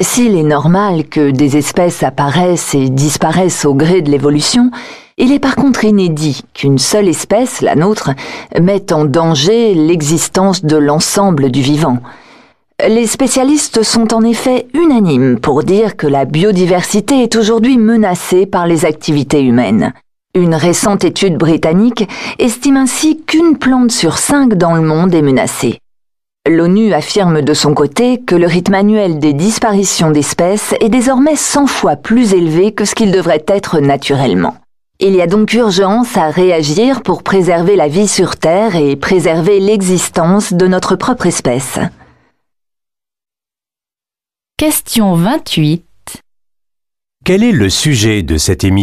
S'il est normal que des espèces apparaissent et disparaissent au gré de l'évolution, il est par contre inédit qu'une seule espèce, la nôtre, mette en danger l'existence de l'ensemble du vivant. Les spécialistes sont en effet unanimes pour dire que la biodiversité est aujourd'hui menacée par les activités humaines. Une récente étude britannique estime ainsi qu'une plante sur 5 dans le monde est menacée. L'ONU affirme de son côté que le rythme annuel des disparitions d'espèces est désormais 100 fois plus élevé que ce qu'il devrait être naturellement. Il y a donc urgence à réagir pour préserver la vie sur Terre et préserver l'existence de notre propre espèce. Question 28. Quel est le sujet de cette émission ?